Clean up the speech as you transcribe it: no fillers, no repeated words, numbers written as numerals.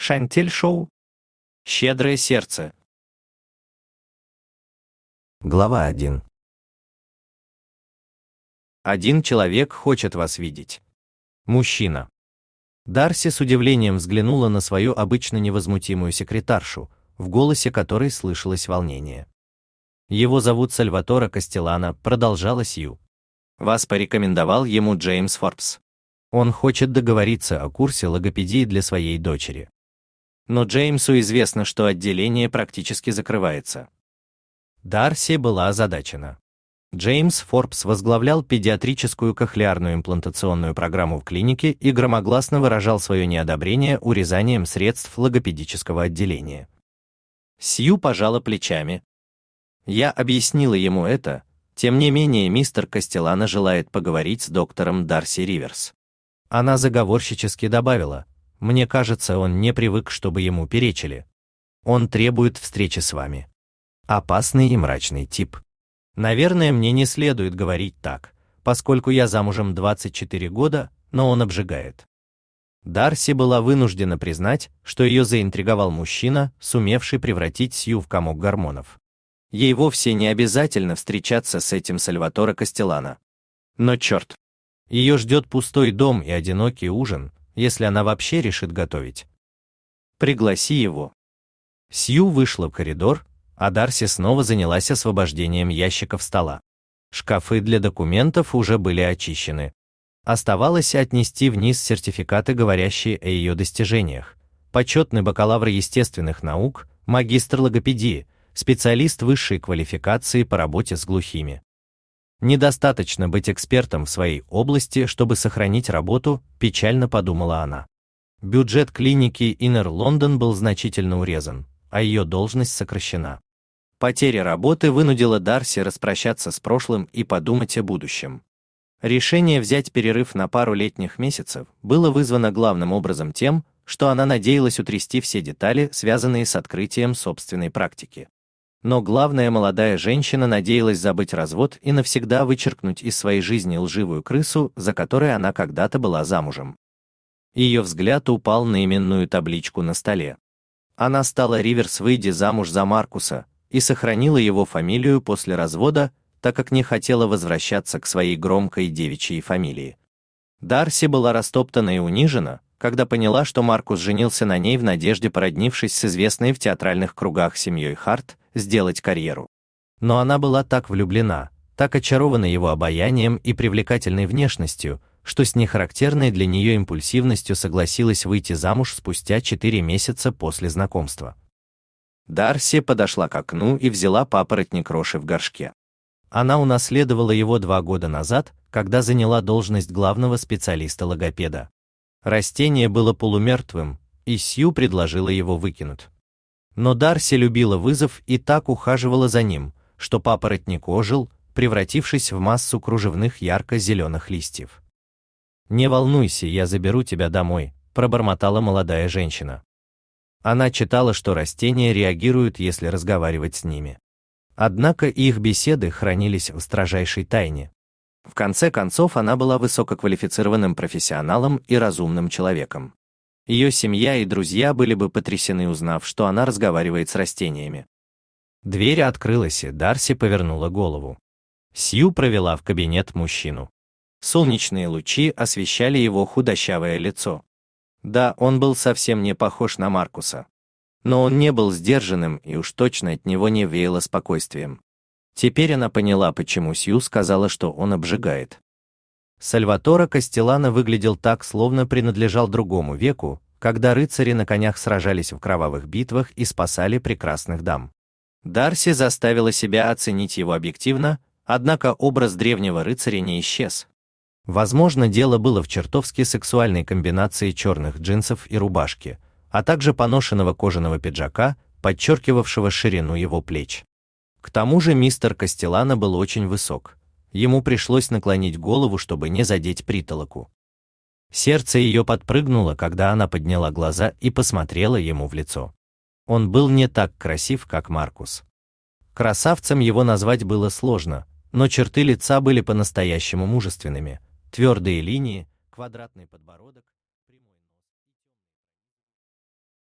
Шантель Шоу. Щедрое сердце. Глава 1. Один человек хочет вас видеть. Мужчина. Дарси с удивлением взглянула на свою обычно невозмутимую секретаршу, в голосе которой слышалось волнение. «Его зовут Сальваторе Кастеллано», продолжала Сью. «Вас порекомендовал ему Джеймс Форбс. Он хочет договориться о курсе логопедии для своей дочери. Но Джеймсу известно, что отделение практически закрывается». Дарси была озадачена. Джеймс Форбс возглавлял педиатрическую кохлеарную имплантационную программу в клинике и громогласно выражал свое неодобрение урезанием средств логопедического отделения. Сью пожала плечами. Я объяснила ему это, тем не менее мистер Кастеллано желает поговорить с доктором Дарси Риверс. Она заговорщически добавила: «Мне кажется, он не привык, чтобы ему перечили. Он требует встречи с вами. Опасный и мрачный тип. Наверное, мне не следует говорить так, поскольку я замужем 24 года, но он обжигает». Дарси была вынуждена признать, что ее заинтриговал мужчина, сумевший превратить Сью в комок гормонов. Ей вовсе не обязательно встречаться с этим Сальваторе Кастеллано. Но черт, ее ждет пустой дом и одинокий ужин, если она вообще решит готовить. Пригласи его. Сью вышла в коридор, а Дарси снова занялась освобождением ящиков стола. Шкафы для документов уже были очищены. Оставалось отнести вниз сертификаты, говорящие о ее достижениях. Почетный бакалавр естественных наук, магистр логопедии, специалист высшей квалификации по работе с глухими. Недостаточно быть экспертом в своей области, чтобы сохранить работу, печально подумала она. Бюджет клиники Inner London был значительно урезан, а ее должность сокращена. Потеря работы вынудила Дарси распрощаться с прошлым и подумать о будущем. Решение взять перерыв на пару летних месяцев было вызвано главным образом тем, что она надеялась утрясти все детали, связанные с открытием собственной практики. Но главная молодая женщина надеялась забыть развод и навсегда вычеркнуть из своей жизни лживую крысу, за которой она когда-то была замужем. Ее взгляд упал на именную табличку на столе. Она стала Риверс, выйдя замуж за Маркуса, и сохранила его фамилию после развода, так как не хотела возвращаться к своей громкой девичьей фамилии. Дарси была растоптана и унижена, когда поняла, что Маркус женился на ней в надежде, породнившись с известной в театральных кругах семьей Харт, сделать карьеру. Но она была так влюблена, так очарована его обаянием и привлекательной внешностью, что с нехарактерной для нее импульсивностью согласилась выйти замуж спустя 4 месяца после знакомства. Дарси подошла к окну и взяла папоротник роши в горшке. Она унаследовала его 2 года назад, когда заняла должность главного специалиста-логопеда. Растение было полумертвым, и Сью предложила его выкинуть. Но Дарси любила вызов и так ухаживала за ним, что папоротник ожил, превратившись в массу кружевных ярко-зеленых листьев. «Не волнуйся, я заберу тебя домой», — пробормотала молодая женщина. Она читала, что растения реагируют, если разговаривать с ними. Однако их беседы хранились в строжайшей тайне. В конце концов, она была высококвалифицированным профессионалом и разумным человеком. Ее семья и друзья были бы потрясены, узнав, что она разговаривает с растениями. Дверь открылась, и Дарси повернула голову. Сью провела в кабинет мужчину. Солнечные лучи освещали его худощавое лицо. Да, он был совсем не похож на Маркуса. Но он не был сдержанным, и уж точно от него не веяло спокойствием. Теперь она поняла, почему Сью сказала, что он обжигает. Сальваторе Кастеллано выглядел так, словно принадлежал другому веку, когда рыцари на конях сражались в кровавых битвах и спасали прекрасных дам. Дарси заставила себя оценить его объективно, однако образ древнего рыцаря не исчез. Возможно, дело было в чертовски сексуальной комбинации черных джинсов и рубашки, а также поношенного кожаного пиджака, подчеркивавшего ширину его плеч. К тому же мистер Кастеллано был очень высок. Ему пришлось наклонить голову, чтобы не задеть притолоку. Сердце ее подпрыгнуло, когда она подняла глаза и посмотрела ему в лицо. Он был не так красив, как Маркус. Красавцем его назвать было сложно, но черты лица были по-настоящему мужественными. Твердые линии, квадратный подбородок.